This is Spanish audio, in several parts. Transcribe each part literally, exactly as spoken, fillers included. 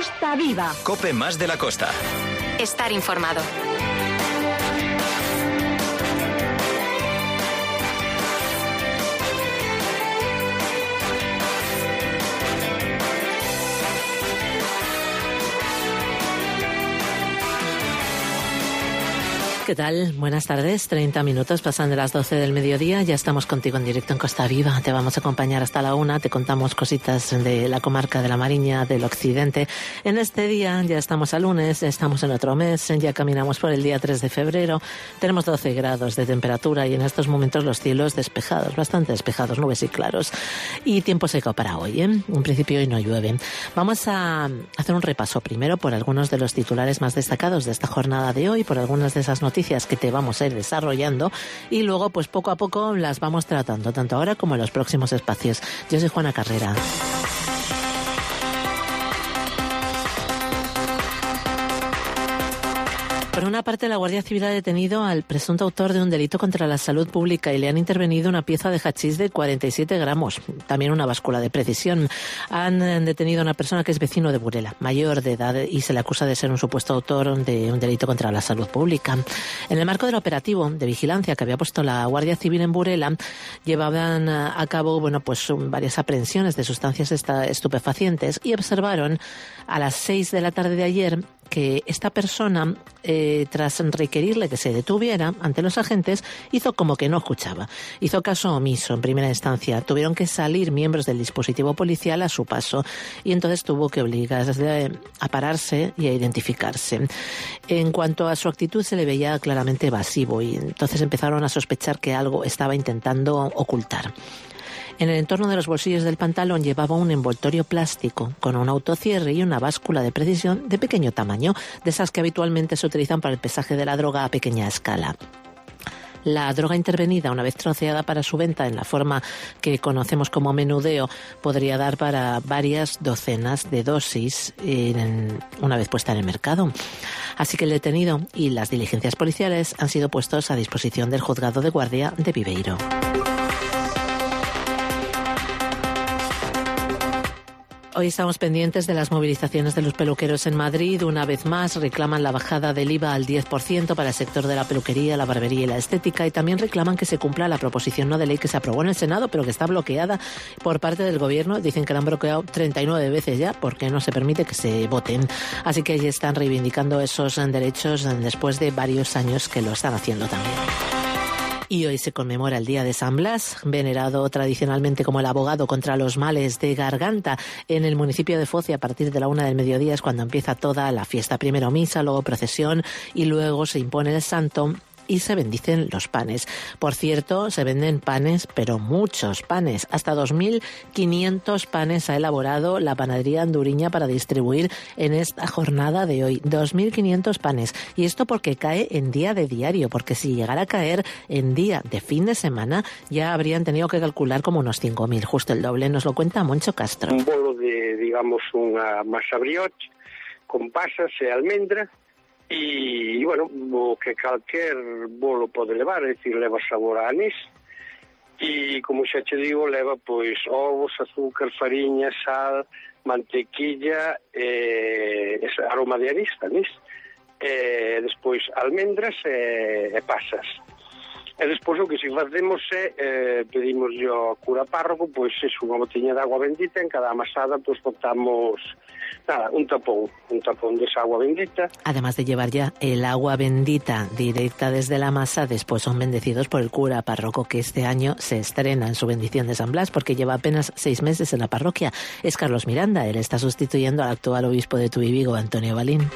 Costa Viva. COPE más de la costa. Estar informado. ¿Qué tal? Buenas tardes. treinta minutos pasan de las doce del mediodía. Ya estamos contigo en directo en Costa Viva. Te vamos a acompañar hasta la una. Te contamos cositas de la comarca de la Mariña, del Occidente. En este día ya estamos a lunes, estamos en otro mes, ya caminamos por el día tres de febrero. Tenemos doce grados de temperatura y en estos momentos los cielos despejados, bastante despejados, nubes y claros. Y tiempo seco para hoy, ¿eh? En principio hoy no llueve. Vamos a hacer un repaso primero por algunos de los titulares más destacados de esta jornada de hoy, por algunas de esas noticias noticias que te vamos a ir desarrollando y luego pues poco a poco las vamos tratando, tanto ahora como en los próximos espacios. Yo soy Juana Carrera. Por una parte, la Guardia Civil ha detenido al presunto autor de un delito contra la salud pública y le han intervenido una pieza de hachís de cuarenta y siete gramos, también una báscula de precisión. Han detenido a una persona que es vecino de Burela, mayor de edad, y se le acusa de ser un supuesto autor de un delito contra la salud pública. En el marco del operativo de vigilancia que había puesto la Guardia Civil en Burela, llevaban a cabo bueno, pues varias aprehensiones de sustancias estupefacientes y observaron a las seis de la tarde de ayer que esta persona, eh, tras requerirle que se detuviera ante los agentes, hizo como que no escuchaba. Hizo caso omiso en primera instancia. Tuvieron que salir miembros del dispositivo policial a su paso y entonces tuvo que obligarse a pararse y a identificarse. En cuanto a su actitud, se le veía claramente evasivo y entonces empezaron a sospechar que algo estaba intentando ocultar. En el entorno de los bolsillos del pantalón llevaba un envoltorio plástico con un autocierre y una báscula de precisión de pequeño tamaño, de esas que habitualmente se utilizan para el pesaje de la droga a pequeña escala. La droga intervenida, una vez troceada para su venta en la forma que conocemos como menudeo, podría dar para varias docenas de dosis en, una vez puesta en el mercado. Así que el detenido y las diligencias policiales han sido puestos a disposición del juzgado de guardia de Viveiro. Hoy estamos pendientes de las movilizaciones de los peluqueros en Madrid. Una vez más reclaman la bajada del I V A al diez por ciento para el sector de la peluquería, la barbería y la estética, y también reclaman que se cumpla la proposición no de ley que se aprobó en el Senado pero que está bloqueada por parte del Gobierno. Dicen que la han bloqueado treinta y nueve veces ya porque no se permite que se voten. Así que allí están reivindicando esos derechos después de varios años que lo están haciendo también. Y hoy se conmemora el Día de San Blas, venerado tradicionalmente como el abogado contra los males de garganta. En el municipio de Foz, a partir de la una del mediodía es cuando empieza toda la fiesta. Primero misa, luego procesión y luego se impone el santo y se bendicen los panes. Por cierto, se venden panes, pero muchos panes. Hasta dos mil quinientos panes ha elaborado la panadería anduriña para distribuir en esta jornada de hoy. dos mil quinientos panes. Y esto porque cae en día de diario, porque si llegara a caer en día de fin de semana, ya habrían tenido que calcular como unos cinco mil, justo el doble. Nos lo cuenta Moncho Castro. Un bolo de, digamos, unha masa brioche con pasas e almendra. E, bueno, o que calquer bolo pode levar, é dicir, leva sabor a anís e, como xa che digo, leva, pois, ovos, azúcar, fariña, sal, mantequilla e aroma de anís, anís e despois almendras e, e pasas. E despois o que si facemos é eh, pedimos ao cura párroco pois é unha botiña de agua bendita, en cada amasada pois botamos nada, un tapón, un tapón de esa agua bendita. Además de llevar ya el agua bendita directa desde la masa, después son bendecidos por el cura párroco, que este año se estrena en su bendición de San Blas porque lleva apenas seis meses en la parroquia. Es Carlos Miranda, él está sustituyendo al actual obispo de Tuy Vigo, Antonio Balín.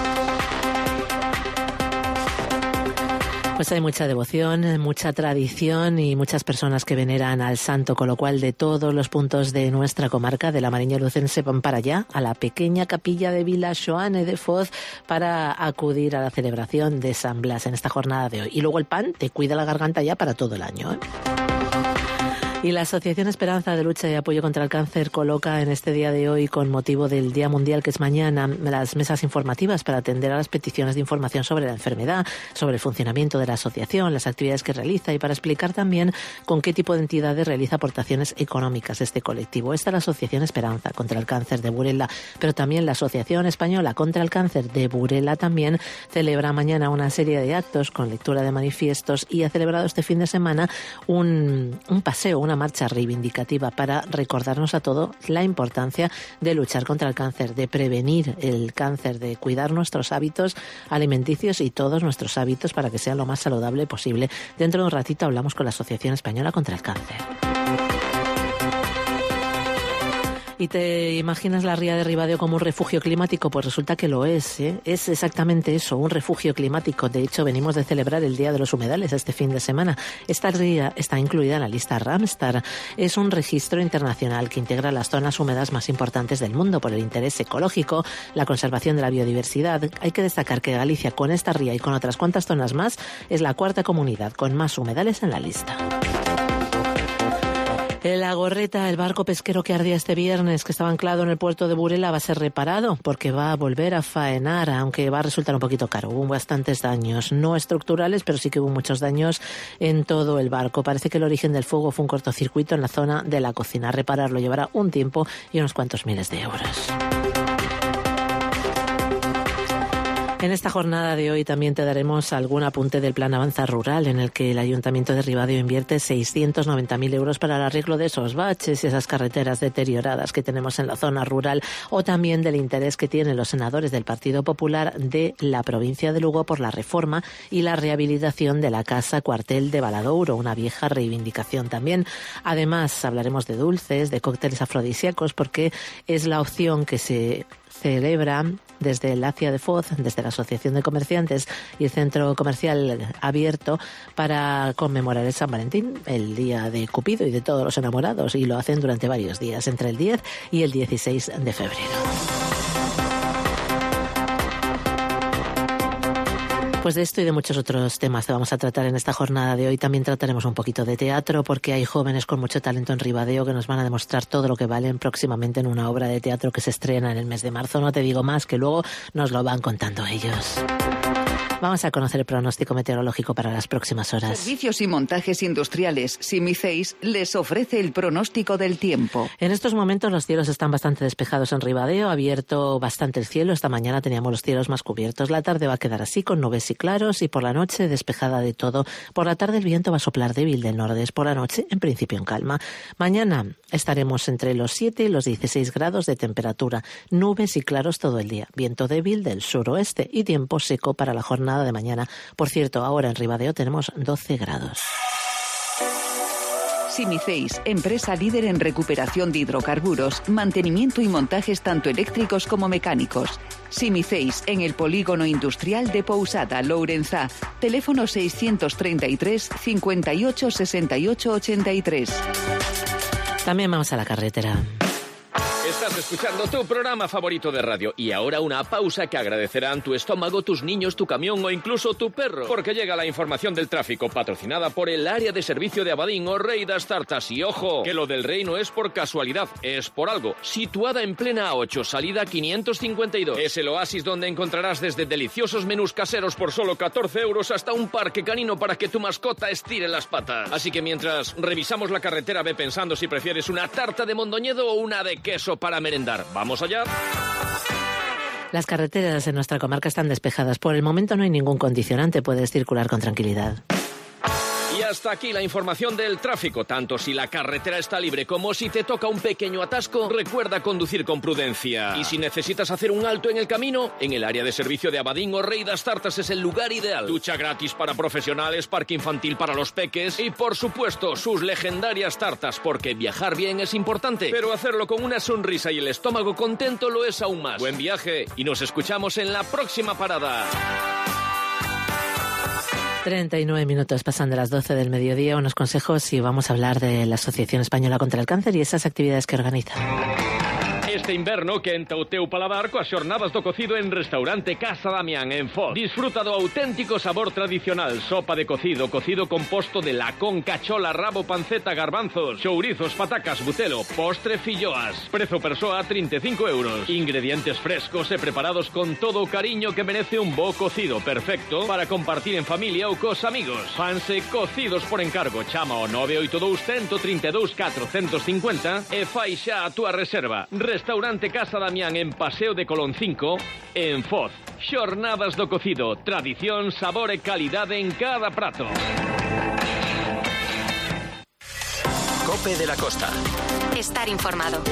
Pues hay mucha devoción, mucha tradición y muchas personas que veneran al santo, con lo cual de todos los puntos de nuestra comarca, de la Mariña Lucense, van para allá, a la pequeña capilla de Vila Xoane de Foz, para acudir a la celebración de San Blas en esta jornada de hoy. Y luego el pan te cuida la garganta ya para todo el año, ¿eh? Y la Asociación Esperanza de Lucha y Apoyo contra el Cáncer coloca en este día de hoy, con motivo del Día Mundial que es mañana, las mesas informativas para atender a las peticiones de información sobre la enfermedad, sobre el funcionamiento de la asociación, las actividades que realiza y para explicar también con qué tipo de entidades realiza aportaciones económicas este colectivo. Esta es la Asociación Esperanza contra el Cáncer de Burela, pero también la Asociación Española contra el Cáncer de Burela también celebra mañana una serie de actos con lectura de manifiestos y ha celebrado este fin de semana un, un paseo, una marcha reivindicativa para recordarnos a todos la importancia de luchar contra el cáncer, de prevenir el cáncer, de cuidar nuestros hábitos alimenticios y todos nuestros hábitos para que sean lo más saludable posible. Dentro de un ratito hablamos con la Asociación Española contra el Cáncer. ¿Y te imaginas la ría de Ribadeo como un refugio climático? Pues resulta que lo es, ¿eh? Es exactamente eso, un refugio climático. De hecho, venimos de celebrar el Día de los Humedales este fin de semana. Esta ría está incluida en la lista Ramsar. Es un registro internacional que integra las zonas húmedas más importantes del mundo por el interés ecológico, la conservación de la biodiversidad. Hay que destacar que Galicia, con esta ría y con otras cuantas zonas más, es la cuarta comunidad con más humedales en la lista. La Gorreta, el barco pesquero que ardía este viernes, que estaba anclado en el puerto de Burela, va a ser reparado porque va a volver a faenar, aunque va a resultar un poquito caro. Hubo bastantes daños, no estructurales, pero sí que hubo muchos daños en todo el barco. Parece que el origen del fuego fue un cortocircuito en la zona de la cocina. Repararlo llevará un tiempo y unos cuantos miles de euros. En esta jornada de hoy también te daremos algún apunte del Plan Avanza Rural, en el que el Ayuntamiento de Ribadeo invierte seiscientos noventa mil euros para el arreglo de esos baches y esas carreteras deterioradas que tenemos en la zona rural, o también del interés que tienen los senadores del Partido Popular de la provincia de Lugo por la reforma y la rehabilitación de la Casa Cuartel de Valadouro, una vieja reivindicación también. Además, hablaremos de dulces, de cócteles afrodisíacos, porque es la opción que se celebra desde el ACIA de Foz, desde la Asociación de Comerciantes y el Centro Comercial Abierto, para conmemorar el San Valentín, el día de Cupido y de todos los enamorados, y lo hacen durante varios días, entre el diez y el dieciséis de febrero. Pues de esto y de muchos otros temas que vamos a tratar en esta jornada de hoy. También trataremos un poquito de teatro, porque hay jóvenes con mucho talento en Ribadeo que nos van a demostrar todo lo que valen próximamente en una obra de teatro que se estrena en el mes de marzo. No te digo más, que luego nos lo van contando ellos. Vamos a conocer el pronóstico meteorológico para las próximas horas. Servicios y montajes industriales Simiceis les ofrece el pronóstico del tiempo. En estos momentos los cielos están bastante despejados en Ribadeo, abierto bastante el cielo. Esta mañana teníamos los cielos más cubiertos. La tarde va a quedar así, con nubes y claros, y por la noche despejada de todo. Por la tarde el viento va a soplar débil del nordeste, por la noche en principio en calma. Mañana estaremos entre los siete y los dieciséis grados de temperatura, nubes y claros todo el día, viento débil del suroeste y tiempo seco para la jornada de mañana. Por cierto, ahora en Ribadeo tenemos doce grados. Simiceis, empresa líder en recuperación de hidrocarburos, mantenimiento y montajes tanto eléctricos como mecánicos. Simiceis, en el polígono industrial de Pousada, Lourenzá. Teléfono seiscientos treinta y tres, cincuenta y ocho, sesenta y ocho, ochenta y tres. También vamos a la carretera. Estás escuchando tu programa favorito de radio, y ahora una pausa que agradecerán tu estómago, tus niños, tu camión o incluso tu perro, porque llega la información del tráfico, patrocinada por el área de servicio de Abadín o Rey das Tartas. Y ojo, que lo del Rey no es por casualidad, es por algo. Situada en plena A ocho, salida quinientos cincuenta y dos. Es el oasis donde encontrarás desde deliciosos menús caseros por solo catorce euros hasta un parque canino para que tu mascota estire las patas. Así que mientras revisamos la carretera, ve pensando si prefieres una tarta de mondoñedo o una de queso para merendar. ¿Vamos allá? Las carreteras en nuestra comarca están despejadas. Por el momento no hay ningún condicionante. Puedes circular con tranquilidad. Y hasta aquí la información del tráfico. Tanto si la carretera está libre como si te toca un pequeño atasco, recuerda conducir con prudencia. Y si necesitas hacer un alto en el camino, en el área de servicio de Abadín o Rey das Tartas es el lugar ideal. Ducha gratis para profesionales, parque infantil para los peques y, por supuesto, sus legendarias tartas, porque viajar bien es importante, pero hacerlo con una sonrisa y el estómago contento lo es aún más. Buen viaje y nos escuchamos en la próxima parada. treinta y nueve minutos pasan de las doce del mediodía. Unos consejos y vamos a hablar de la Asociación Española contra el Cáncer y esas actividades que organiza. Este inverno quenta o teu paladar coas xornadas do cocido en Restaurante Casa Damián en Foz. Disfruta do auténtico sabor tradicional, sopa de cocido, cocido composto de lacón, cachola, rabo, panceta, garbanzos, chourizos, patacas, butelo, postre, filloas. Prezo persoa trinta e cinco euros. Ingredientes frescos e preparados con todo o cariño que merece un bo cocido, perfecto para compartir en familia ou cos amigos. Fanse cocidos por encargo. Chama ao nove oito dous, uno tres dous, catrocentos cincuenta e fai xa a túa reserva. Restaurante Casa Damián en Paseo de Colón cinco, en Foz. Xornadas do cocido, tradición, sabor e calidade en cada prato. Cope de la Costa. Estar informado.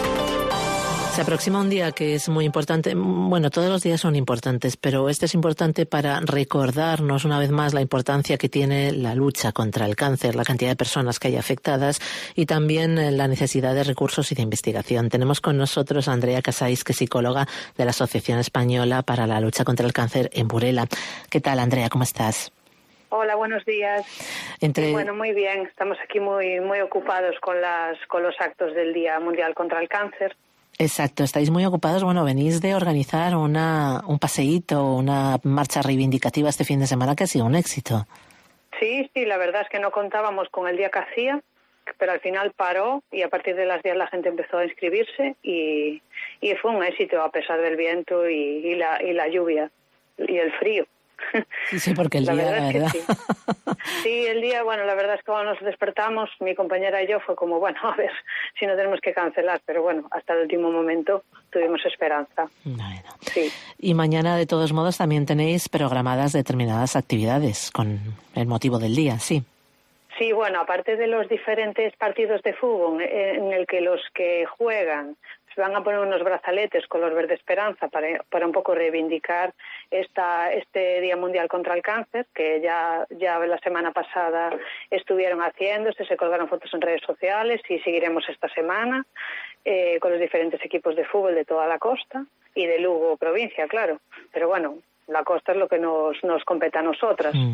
Se aproxima un día que es muy importante. Bueno, todos los días son importantes, pero este es importante para recordarnos una vez más la importancia que tiene la lucha contra el cáncer, la cantidad de personas que hay afectadas y también la necesidad de recursos y de investigación. Tenemos con nosotros a Andrea Casais, que es psicóloga de la Asociación Española para la Lucha contra el Cáncer en Burela. ¿Qué tal, Andrea? ¿Cómo estás? Hola, buenos días. Entre... Bueno, muy bien. Estamos aquí muy muy ocupados con las con los actos del Día Mundial contra el Cáncer. Exacto, estáis muy ocupados. Bueno, venís de organizar una un paseíto, una marcha reivindicativa este fin de semana que ha sido un éxito. Sí, sí, la verdad es que no contábamos con el día que hacía, pero al final paró y a partir de las diez la gente empezó a inscribirse y, y fue un éxito a pesar del viento y, y, la, y la lluvia y el frío. Sí, sí, porque el la día, verdad, la verdad. Es que sí. Sí, el día, bueno, la verdad es que cuando nos despertamos, mi compañera y yo fue como, bueno, a ver si no tenemos que cancelar, pero bueno, hasta el último momento tuvimos esperanza. Bueno. Sí. Y mañana, de todos modos, también tenéis programadas determinadas actividades con el motivo del día, ¿sí? Sí, bueno, aparte de los diferentes partidos de fútbol en el que los que juegan se van a poner unos brazaletes color verde esperanza para, para un poco reivindicar esta, este Día Mundial contra el Cáncer, que ya, ya la semana pasada estuvieron haciendo, se colgaron fotos en redes sociales y seguiremos esta semana eh, con los diferentes equipos de fútbol de toda la costa y de Lugo provincia, claro. Pero bueno, la costa es lo que nos, nos compete a nosotras. Mm.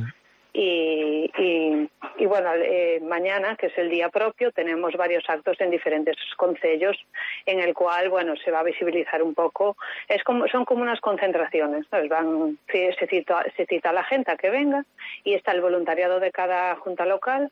Y, y, y bueno, eh, mañana, que es el día propio, tenemos varios actos en diferentes concellos en el cual, bueno, se va a visibilizar un poco. Es como, son como unas concentraciones, ¿sabes? Van, se, se, cita, se cita a la gente a que venga y está el voluntariado de cada junta local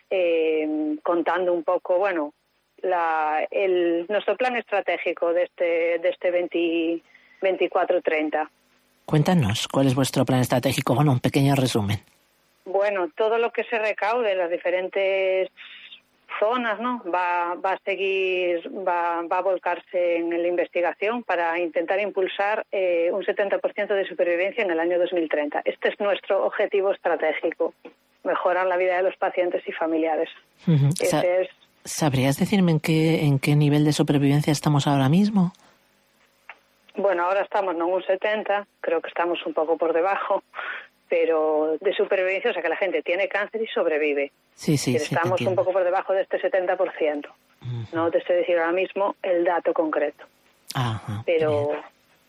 eh, contando un poco, bueno, la, el, nuestro plan estratégico de este, de este veinte, veinticuatro treinta. Cuéntanos, ¿cuál es vuestro plan estratégico? Bueno, un pequeño resumen. Bueno, todo lo que se recaude en las diferentes zonas, ¿no? Va, va a seguir, va, va a volcarse en la investigación para intentar impulsar eh, un setenta por ciento de supervivencia en el año dos mil treinta. Este es nuestro objetivo estratégico, mejorar la vida de los pacientes y familiares. Uh-huh. Ese Sa- es... ¿Sabrías decirme en qué, en qué nivel de supervivencia estamos ahora mismo? Bueno, ahora estamos no en un setenta, creo que estamos un poco por debajo, pero de supervivencia, o sea que la gente tiene cáncer y sobrevive. Sí, sí, sí. Estamos un poco por debajo de este setenta por ciento. Uh-huh. No te sé decir ahora mismo el dato concreto. Ajá, pero, bien.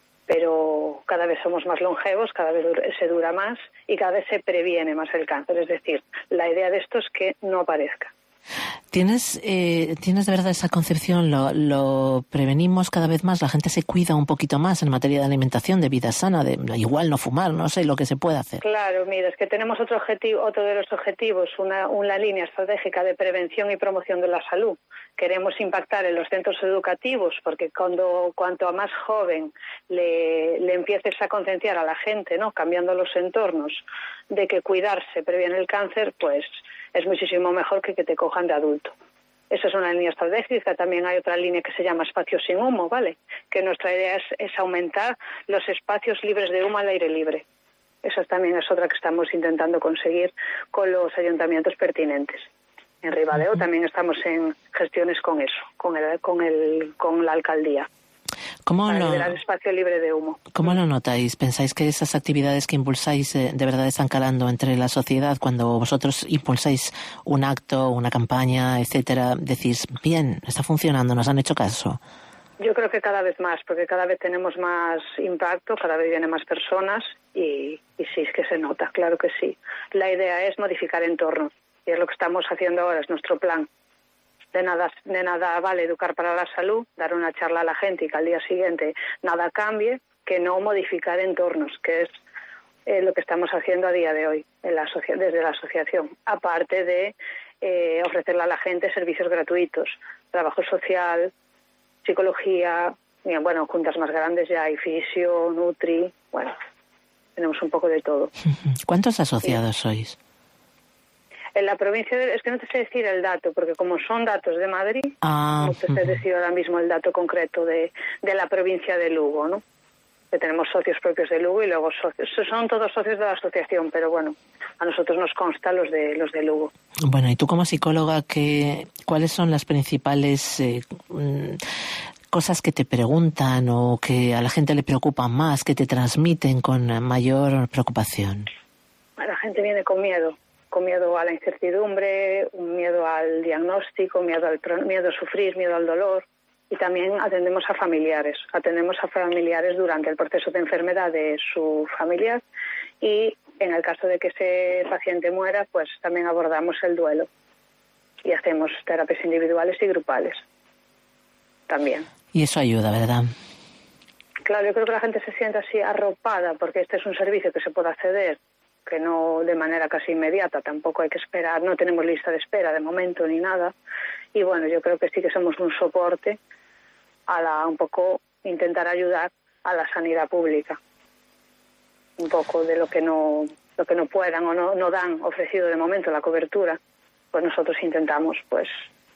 pero cada vez somos más longevos, cada vez se dura más y cada vez se previene más el cáncer. Es decir, la idea de esto es que no aparezca. ¿Tienes, eh, ¿Tienes de verdad esa concepción? Lo, lo prevenimos cada vez más, la gente se cuida un poquito más en materia de alimentación, de vida sana, de igual no fumar, no sé, lo que se puede hacer. Claro, mira, es que tenemos otro objetivo, otro de los objetivos, una, una línea estratégica de prevención y promoción de la salud. Queremos impactar en los centros educativos porque cuando cuanto a más joven le, le empieces a concienciar a la gente, ¿no? Cambiando los entornos, de que cuidarse previene el cáncer, pues es muchísimo mejor que que te cojan de adulto. Esa es una línea estratégica. También hay otra línea que se llama espacios sin humo, ¿vale? Que nuestra idea es, es aumentar los espacios libres de humo al aire libre. Esa también es otra que estamos intentando conseguir con los ayuntamientos pertinentes. En Ribadeo uh-huh. también estamos en gestiones con eso, con el, con el, con la alcaldía. ¿Cómo para lo, liberar espacio libre de humo. ¿Cómo lo notáis? ¿Pensáis que esas actividades que impulsáis eh, de verdad están calando entre la sociedad? Cuando vosotros impulsáis un acto, una campaña, etcétera, decís, bien, está funcionando, nos han hecho caso. Yo creo que cada vez más, porque cada vez tenemos más impacto, cada vez vienen más personas y, y sí, es que se nota, claro que sí. La idea es modificar entornos y es lo que estamos haciendo ahora, es nuestro plan. de nada, de nada vale educar para la salud, dar una charla a la gente y que al día siguiente nada cambie, que no modificar entornos, que es eh, lo que estamos haciendo a día de hoy en la asocia- desde la asociación, aparte de eh, ofrecerle a la gente servicios gratuitos, trabajo social, psicología, y, bueno, juntas más grandes ya hay fisio, nutri, bueno, tenemos un poco de todo. ¿Cuántos asociados sí. sois? En la provincia, de, es que no te sé decir el dato, porque como son datos de Madrid, ah, no te sé decir ahora mismo el dato concreto de, de la provincia de Lugo, ¿no? Que tenemos socios propios de Lugo y luego socios, son todos socios de la asociación, pero bueno, a nosotros nos consta los de los de Lugo. Bueno, y tú como psicóloga, ¿qué, ¿cuáles son las principales eh, cosas que te preguntan o que a la gente le preocupan más, que te transmiten con mayor preocupación? La gente viene con miedo. con miedo a la incertidumbre, un miedo al diagnóstico, miedo al miedo a sufrir, miedo al dolor. Y también atendemos a familiares, atendemos a familiares durante el proceso de enfermedad de su familiar y en el caso de que ese paciente muera, pues también abordamos el duelo y hacemos terapias individuales y grupales también. Y eso ayuda, ¿verdad? Claro, yo creo que la gente se siente así arropada porque este es un servicio que se puede acceder, que no de manera casi inmediata, tampoco hay que esperar, no tenemos lista de espera de momento ni nada. Y bueno, yo creo que sí que somos un soporte a la, un poco intentar ayudar a la sanidad pública. Un poco de lo que no lo que no puedan o no, no dan ofrecido de momento la cobertura, pues nosotros intentamos pues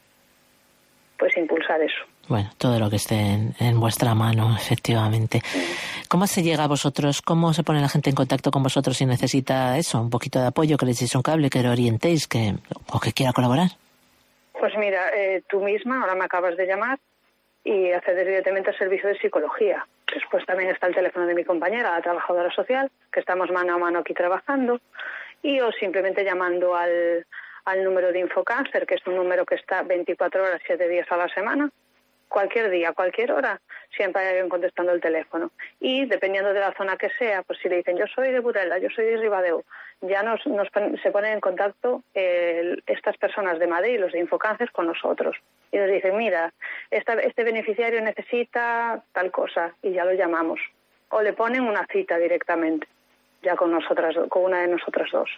pues impulsar eso. Bueno, todo lo que esté en, en vuestra mano, efectivamente. ¿Cómo se llega a vosotros? ¿Cómo se pone la gente en contacto con vosotros si necesita eso, un poquito de apoyo, que le echéis un cable, que lo orientéis, que o que quiera colaborar? Pues mira, eh, tú misma ahora me acabas de llamar y accedes directamente al servicio de psicología. Después también está el teléfono de mi compañera, la trabajadora social, que estamos mano a mano aquí trabajando, y o simplemente llamando al, al número de Infocáncer, que es un número que está veinticuatro horas, siete días a la semana, cualquier día, cualquier hora, siempre hay alguien contestando el teléfono. Y dependiendo de la zona que sea, pues si le dicen yo soy de Burela, yo soy de Ribadeo, ya nos, nos se ponen en contacto eh, estas personas de Madrid, los de Infocáncer, con nosotros. Y nos dicen, mira, esta, este beneficiario necesita tal cosa, y ya lo llamamos. O le ponen una cita directamente, ya con nosotras, con una de nosotras dos.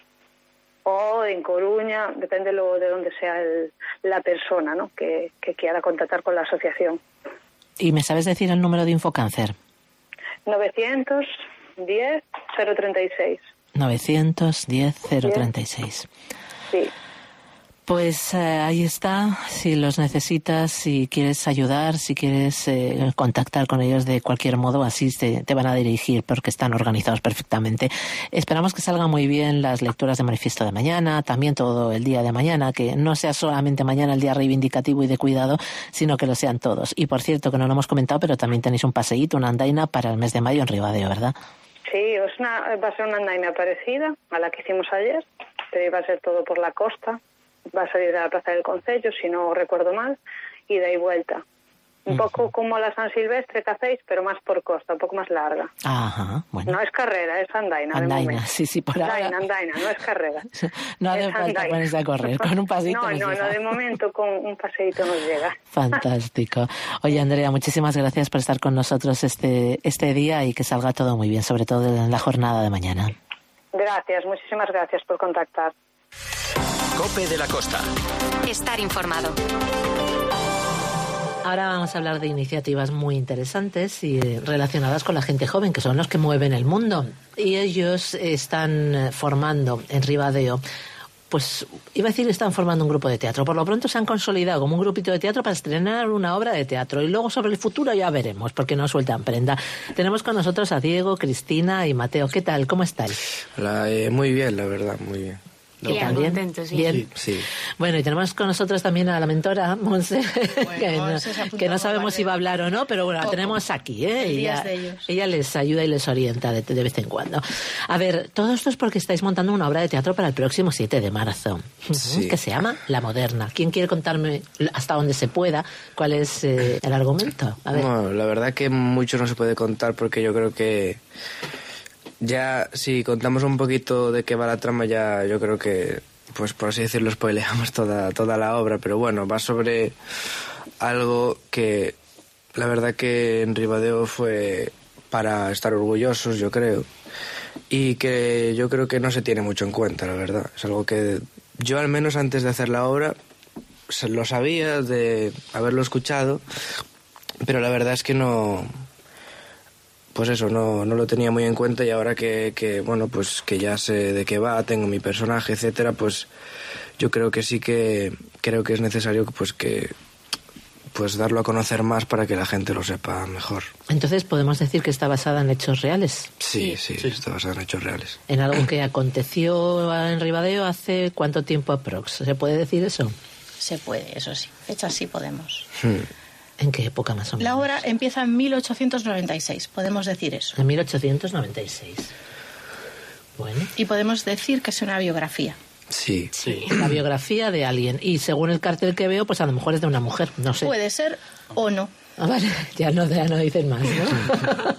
O en Coruña, depende luego de dónde sea el, la persona, ¿no?, que, que quiera contactar con la asociación. ¿Y me sabes decir el número de Infocáncer? novecientos diez cero treinta y seis. novecientos diez cero treinta y seis. Sí. Pues eh, ahí está, si los necesitas, si quieres ayudar, si quieres eh, contactar con ellos de cualquier modo, así te, te van a dirigir porque están organizados perfectamente. Esperamos que salgan muy bien las lecturas de manifiesto de mañana, también todo el día de mañana, que no sea solamente mañana el día reivindicativo y de cuidado, sino que lo sean todos. Y por cierto, que no lo hemos comentado, pero también tenéis un paseíto, una andaina para el mes de mayo en Ribadeo, ¿verdad? Sí, es una, va a ser una andaina parecida a la que hicimos ayer, pero iba a ser todo por la costa. Va a salir de la Plaza del Concello, si no recuerdo mal, y de ahí vuelta. Un uh-huh. poco como la San Silvestre que hacéis, pero más por costa, un poco más larga. Ajá, bueno. No es carrera, es andaina. Andaina, sí, sí, por andaina, ahora. Andaina, no es carrera. No hace falta andaina. Ponerse a correr, con un pasito. No, no, no, de momento con un paseíto nos llega. Fantástico. Oye, Andrea, muchísimas gracias por estar con nosotros este, este día y que salga todo muy bien, sobre todo en la jornada de mañana. Gracias, muchísimas gracias por contactar. Cope de la Costa. Estar informado. Ahora vamos a hablar de iniciativas muy interesantes y relacionadas con la gente joven, que son los que mueven el mundo. Y ellos están formando en Ribadeo, pues iba a decir están formando un grupo de teatro. Por lo pronto se han consolidado como un grupito de teatro para estrenar una obra de teatro. Y luego sobre el futuro ya veremos, porque no sueltan prenda. Tenemos con nosotros a Diego, Cristina y Mateo. ¿Qué tal? ¿Cómo estáis? Hola, eh, muy bien, la verdad, muy bien. ¿Qué tal? ¿Bien? Contentos, sí. Bien. Sí, sí. Bueno, y tenemos con nosotros también a la mentora, Monse, bueno, que, no, que no sabemos vale. si va a hablar o no, pero bueno, la tenemos aquí, ¿eh? Ella, ella les ayuda y les orienta de, de vez en cuando. A ver, todo esto es porque estáis montando una obra de teatro para el próximo siete de marzo, sí. que se llama La Moderna. ¿Quién quiere contarme hasta donde se pueda cuál es eh, el argumento? A ver. Bueno, la verdad que mucho no se puede contar porque yo creo que ya si contamos un poquito de qué va la trama, ya yo creo que pues por así decirlo, spoileamos toda, toda la obra, pero bueno, va sobre algo que la verdad que en Ribadeo fue para estar orgullosos, yo creo, y que yo creo que no se tiene mucho en cuenta, la verdad. Es algo que yo, al menos antes de hacer la obra, lo sabía de haberlo escuchado, pero la verdad es que no... Pues eso, no, no lo tenía muy en cuenta, y ahora que, que, bueno, pues que ya sé de qué va, tengo mi personaje, etcétera, pues yo creo que sí que creo que es necesario pues que pues darlo a conocer más para que la gente lo sepa mejor. Entonces, ¿podemos decir que está basada en hechos reales? Sí, sí, sí, está basada en hechos reales. ¿En algo que aconteció en Ribadeo hace cuánto tiempo aprox? ¿Se puede decir eso? Se puede, eso sí. Fechas sí podemos. Hmm. ¿En qué época más o menos? La obra empieza en mil ochocientos noventa y seis, podemos decir eso. En mil ochocientos noventa y seis. Bueno. Y podemos decir que es una biografía. Sí. Sí. La biografía de alguien. Y según el cartel que veo, pues a lo mejor es de una mujer, no sé. Puede ser o no. Ah, vale, ya no, ya no dicen más, ¿no?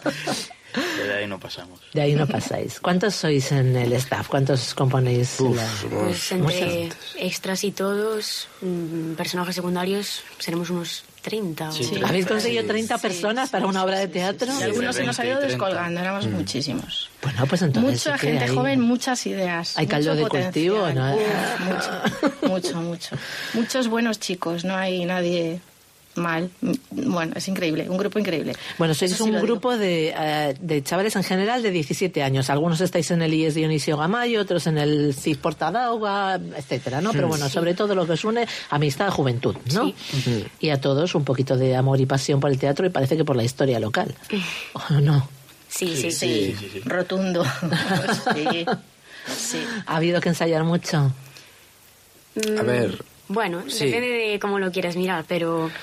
De ahí no pasamos. De ahí no pasáis. ¿Cuántos sois en el staff? ¿Cuántos componéis? Uf, la... Pues entre extras y todos, mmm, personajes secundarios, seremos unos treinta. Sí, o... ¿Habéis conseguido treinta sí, personas sí, para sí, una obra sí, de sí, teatro? Sí, sí, sí. Y algunos se nos ha ido descolgando, éramos mm. muchísimos. Bueno, pues entonces... Mucha gente hay... joven, muchas ideas. Hay caldo de potencial. cultivo, ¿no? Uf, mucho, mucho, mucho. Muchos buenos chicos, no hay nadie... mal. Bueno, es increíble, un grupo increíble. Bueno, sois sí un grupo de, uh, de chavales en general de diecisiete años. Algunos estáis en el I E S Dionisio Gamayo, otros en el C I S Portadagua, etcétera, ¿no? Pero bueno, sí. sobre todo lo que os une, amistad, juventud, ¿no? Sí. Uh-huh. Y a todos un poquito de amor y pasión por el teatro, y parece que por la historia local. ¿O no? Sí, sí, sí. sí, sí, sí, sí. Rotundo. sí. sí. ¿Ha habido que ensayar mucho? Mm, a ver... Bueno, sí. depende de cómo lo quieras mirar, pero...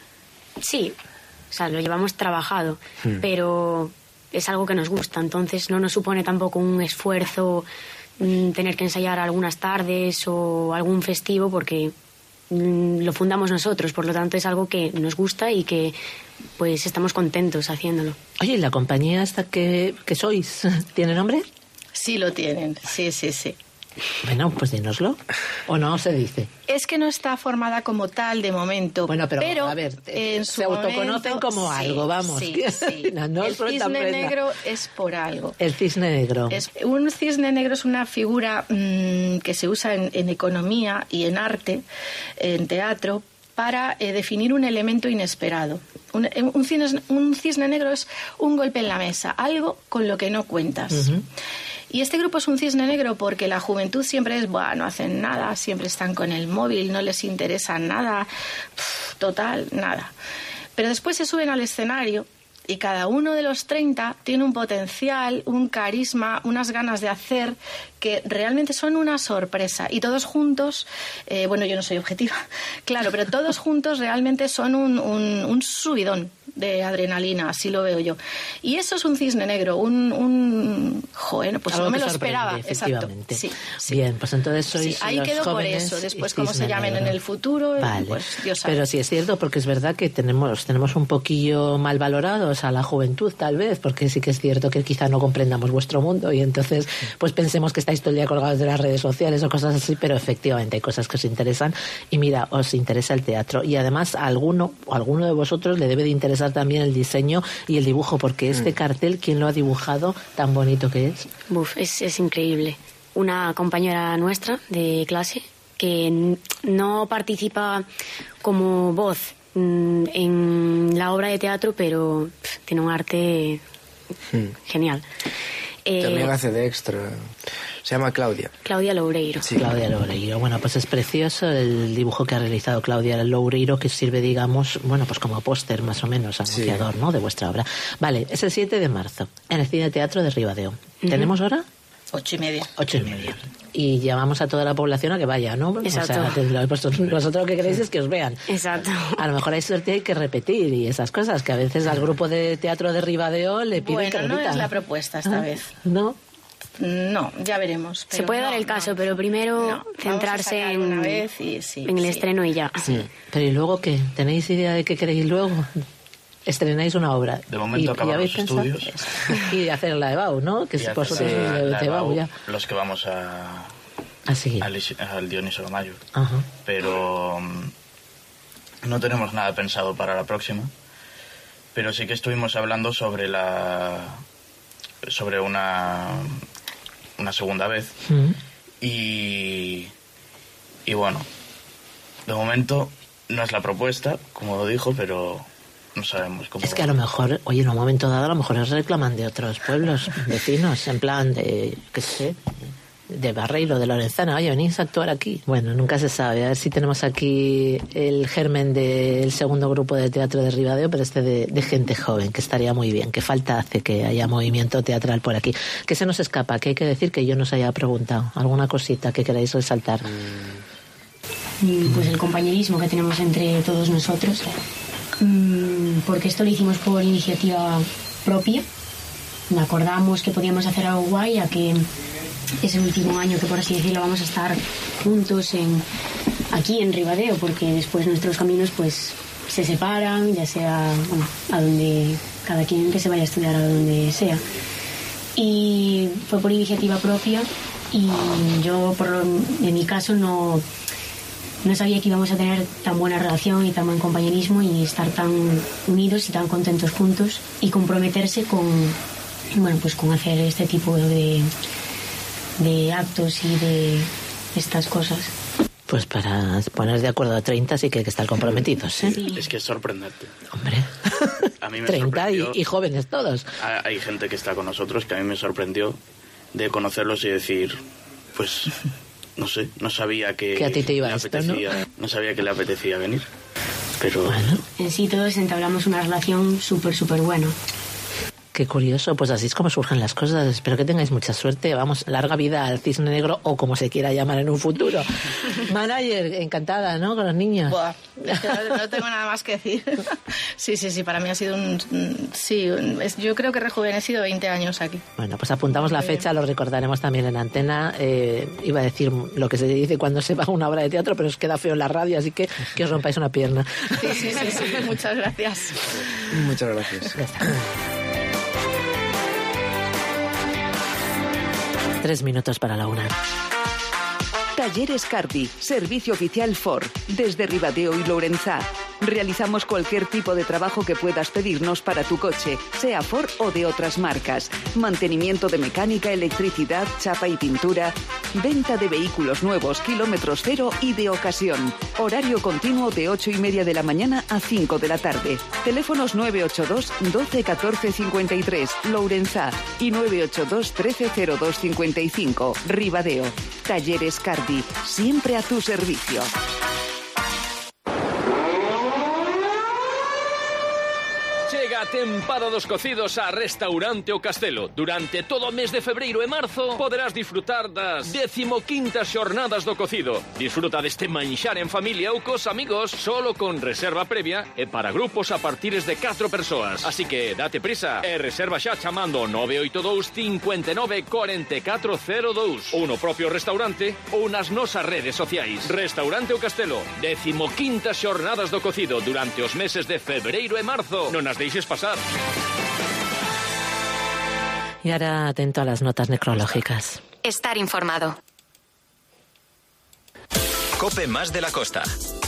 Sí, o sea, lo llevamos trabajado, hmm. pero es algo que nos gusta, entonces no nos supone tampoco un esfuerzo mmm, tener que ensayar algunas tardes o algún festivo, porque mmm, lo fundamos nosotros, por lo tanto es algo que nos gusta y que pues estamos contentos haciéndolo. Oye, ¿y la compañía esta que, que sois tiene nombre? Sí lo tienen, sí, sí, sí. Bueno, pues dínoslo. ¿O no se dice? Es que no está formada como tal de momento. Bueno, pero, pero a ver, en se su autoconocen momento, como sí, algo, vamos. Sí, sí. no, no el cisne negro es por algo. El cisne negro. Es, un cisne negro es una figura mmm, que se usa en, en economía y en arte, en teatro, para eh, definir un elemento inesperado. Un, un, cisne, un cisne negro es un golpe en la mesa, algo con lo que no cuentas. Uh-huh. Y este grupo es un cisne negro porque la juventud siempre es, bueno, no hacen nada, siempre están con el móvil, no les interesa nada, pff, total, nada. Pero después se suben al escenario y cada uno de los treinta tiene un potencial, un carisma, unas ganas de hacer que realmente son una sorpresa. Y todos juntos, eh, bueno, yo no soy objetiva, claro, pero todos juntos realmente son un, un, un subidón de adrenalina, así lo veo yo. Y eso es un cisne negro, un... un joder, pues algo no me lo esperaba. Efectivamente. Sí, sí. Bien, pues entonces sois sí, ahí los quedo por jóvenes eso. Después, cómo se llamen negro. En el futuro, vale. pues Dios sabe. Pero sí es cierto, porque es verdad que tenemos, tenemos un poquillo mal valorados a la juventud, tal vez, porque sí que es cierto que quizá no comprendamos vuestro mundo y entonces pues pensemos que estáis todo el día colgados de las redes sociales o cosas así, pero efectivamente hay cosas que os interesan y mira, os interesa el teatro y además a alguno o a alguno de vosotros le debe de interesar también el diseño y el dibujo, porque este cartel, ¿quién lo ha dibujado tan bonito que es? Uf, es, es increíble. Una compañera nuestra de clase que no participa como voz mmm, en la obra de teatro, pero pff, tiene un arte hmm. genial. También eh, hace de extra. Se llama Claudia. Claudia Loureiro. Sí, Claudia Loureiro. Bueno, pues es precioso el dibujo que ha realizado Claudia Loureiro, que sirve, digamos, bueno, pues como póster más o menos, anunciador, sí. ¿no?, de vuestra obra. Vale, es el siete de marzo, en el Cine Teatro de Ribadeo. Uh-huh. ¿Tenemos hora? Ocho y media. Ocho y media. Y llamamos a toda la población a que vaya, ¿no? Exacto. O sea, vosotros, vosotros lo que queréis es que os vean. Exacto. A lo mejor hay suerte y hay que repetir y esas cosas, que a veces al grupo de teatro de Ribadeo le piden bueno, que repita. No es la propuesta esta ¿Ah? vez. ¿No? No, ya veremos. Se puede no, dar el caso, no. pero primero no, centrarse en, una vez y, sí, en el sí. estreno y ya. Sí. Pero ¿y luego qué? ¿Tenéis idea de qué queréis luego? Estrenáis una obra. De momento y, acabamos los estudios. Y hacer la de Bau, ¿no? Que es vosotros la, de, la de Bau ya. Los que vamos a, ¿Ah, sí? al, al Dioniso Mayor. Ajá. Pero um, no tenemos nada pensado para la próxima. Pero sí que estuvimos hablando sobre la sobre una una segunda vez. Mm. Y y bueno, de momento no es la propuesta, como lo dijo, pero no sabemos cómo. Es que a lo mejor, oye, en un momento dado a lo mejor nos reclaman de otros pueblos vecinos, en plan de, qué sé, de Barreiro, de Lorenzana, oye, venís a actuar aquí. Bueno, nunca se sabe. A ver si tenemos aquí el germen del segundo grupo de teatro de Ribadeo, pero este de, de gente joven, que estaría muy bien, que falta hace que haya movimiento teatral por aquí. Que se nos escapa, que hay que decir que yo nos haya preguntado. ¿Alguna cosita que queráis resaltar? Pues el compañerismo que tenemos entre todos nosotros, porque esto lo hicimos por iniciativa propia. Acordamos que podíamos hacer algo guay, a que es el último año que, por así decirlo, vamos a estar juntos en, aquí en Ribadeo, porque después nuestros caminos pues se separan, ya sea, bueno, a donde cada quien que se vaya a estudiar a donde sea. Y fue por iniciativa propia, y yo, por lo, en mi caso, no, no sabía que íbamos a tener tan buena relación y tan buen compañerismo y estar tan unidos y tan contentos juntos y comprometerse con, bueno, pues con hacer este tipo de de actos y de estas cosas. Pues para poner de acuerdo a treinta sí que hay que estar comprometidos, ¿eh? Sí. Es que es sorprendente. Hombre, a mí me treinta y, y jóvenes todos. Hay gente que está con nosotros que a mí me sorprendió de conocerlos y decir, pues, no sé, no sabía que, que a ti te iba le esto, apetecía, ¿no? no sabía que le apetecía venir. Pero bueno, en sí todos entablamos una relación súper, súper buena. Qué curioso, pues así es como surgen las cosas. Espero que tengáis mucha suerte. Vamos, larga vida al Cisne Negro, o como se quiera llamar en un futuro. Manager, encantada, ¿no? Con los niños. Buah, es que no, no tengo nada más que decir. Sí, sí, sí, para mí ha sido un... Sí, un, es, yo creo que he rejuvenecido veinte años aquí. Bueno, pues apuntamos la fecha, lo recordaremos también en antena. Eh, iba a decir lo que se dice cuando se va a una obra de teatro, pero os queda feo en la radio, así que que os rompáis una pierna. Sí, sí, sí, sí. Muchas gracias. Muchas gracias. Ya está. Tres minutos para la una. Talleres Cardi, servicio oficial Ford, desde Ribadeo y Lourenzá. Realizamos cualquier tipo de trabajo que puedas pedirnos para tu coche, sea Ford o de otras marcas. Mantenimiento de mecánica, electricidad, chapa y pintura. Venta de vehículos nuevos, kilómetros cero y de ocasión. Horario continuo de ocho y media de la mañana a cinco de la tarde. Teléfonos nueve ocho dos, doce, catorce, cincuenta y tres, Lourenzá, y nueve ocho dos, trece, cero dos, cincuenta y cinco, Ribadeo. Talleres Cardi, siempre a tu servicio. Chega a tempada dos cocidos a Restaurante O Castelo. Durante todo o mes de febreiro e marzo poderás disfrutar das décimo quintas xornadas do cocido. Disfruta deste manxar en familia ou cos amigos, solo con reserva previa e para grupos a partires de catro persoas. Así que date prisa e reserva xa chamando nove oito dous, cinco nove, cuatro catro cero dous ou no propio restaurante ou nas nosas redes sociais. Restaurante O Castelo, décimo quintas xornadas do cocido durante os meses de febreiro e marzo. Non as deixes pasar. Y ahora atento a las notas necrológicas. Estar informado. COPE más de la costa.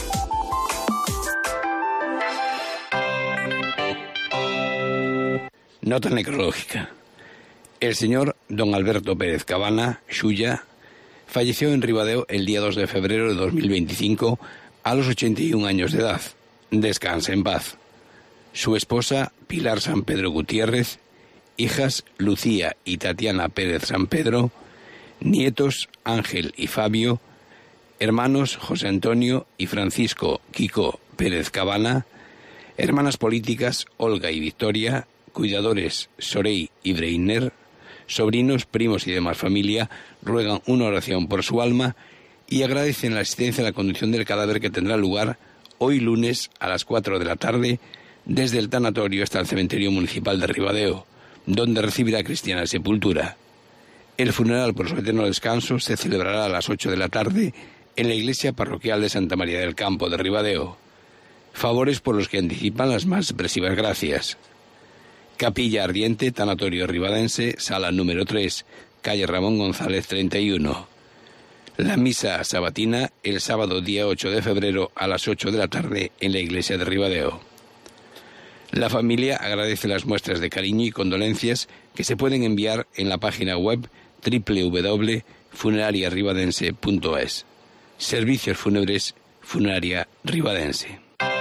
Nota necrológica. El señor don Alberto Pérez Cabana, Xulla, falleció en Ribadeo el día dos de febrero de dos mil veinticinco a los ochenta y un años de edad. Descanse en paz. Su esposa, Pilar San Pedro Gutiérrez, hijas Lucía y Tatiana Pérez San Pedro, nietos Ángel y Fabio, hermanos José Antonio y Francisco Kiko Pérez Cabana, hermanas políticas Olga y Victoria, cuidadores Sorey y Breiner, sobrinos, primos y demás familia ruegan una oración por su alma y agradecen la asistencia en la conducción del cadáver que tendrá lugar hoy lunes a las cuatro de la tarde desde el tanatorio hasta el cementerio municipal de Ribadeo, donde recibirá cristiana sepultura. El funeral por su eterno descanso se celebrará a las ocho de la tarde en la iglesia parroquial de Santa María del Campo de Ribadeo. Favores por los que anticipan las más expresivas gracias. Capilla Ardiente, tanatorio ribadense, sala número tres, calle Ramón González treinta y uno. La misa sabatina el sábado día ocho de febrero a las ocho de la tarde en la iglesia de Ribadeo. La familia agradece las muestras de cariño y condolencias que se pueden enviar en la página web doble u doble u doble punto funeraria ribadense punto es. Servicios fúnebres Funeraria Ribadense.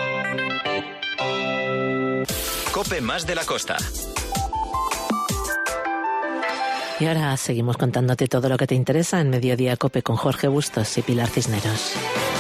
Cope más de la costa. Y ahora seguimos contándote todo lo que te interesa en Mediodía Cope con Jorge Bustos y Pilar Cisneros.